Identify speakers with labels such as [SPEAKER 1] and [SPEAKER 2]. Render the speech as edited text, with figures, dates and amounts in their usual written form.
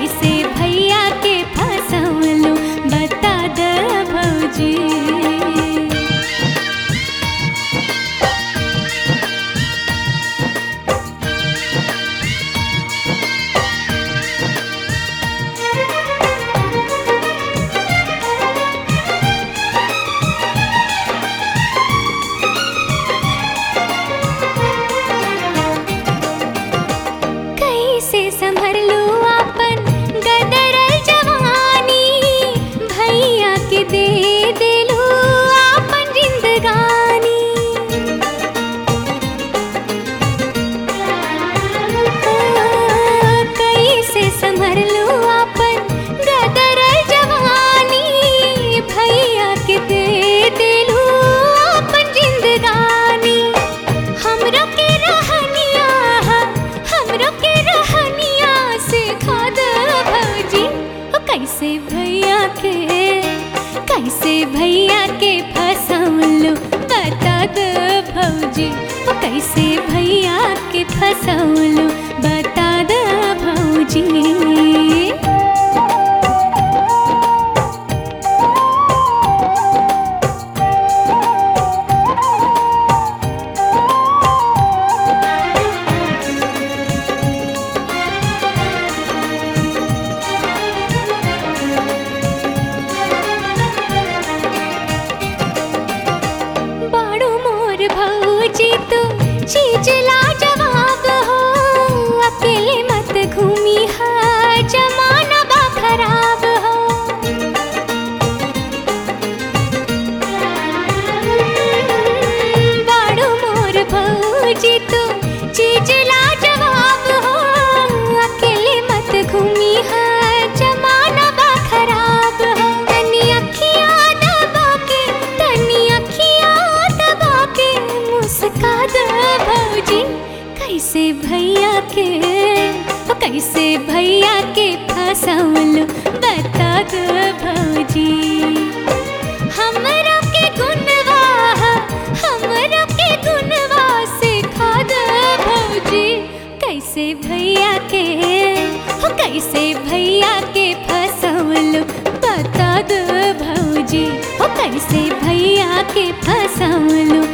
[SPEAKER 1] कैसे भैया के फसवलू बता द भौजी। कैसे संभरलू आपन गदरल जवानी, भैया के दे देलू आपन जिंदगानी। कैसे संभरलू आपन गदरल जवानी, भैया के दे देलू आपन जिंदगानी। हमरो के रहनिया, हमरो के रहनिया सिखा द भौजी। ओ कैसे भैया के फसवलू बता द भौजी। ओ कैसे भैया के फसवलू बता द भौजी। बाड़ू मोर भौजी तू चीज लाजवाब हो, अकेले मत घूमी हा जमाना बा खराब हो। बाड़ू मोर भौजी तू चीज लाजवाब हो, अकेले मत घूमी हा जमाना बा खराब हो। तनी अखियाँ दबा के, तनी अखियाँ दबा के मुस्का द भौजी। कैसे भैया के फसवलू बता द भौजी। हमरा के गुनवा सिखा द भौजी। कैसे भैया के फसवलू बता द भौजी। ओ कैसे भैया के फसवलू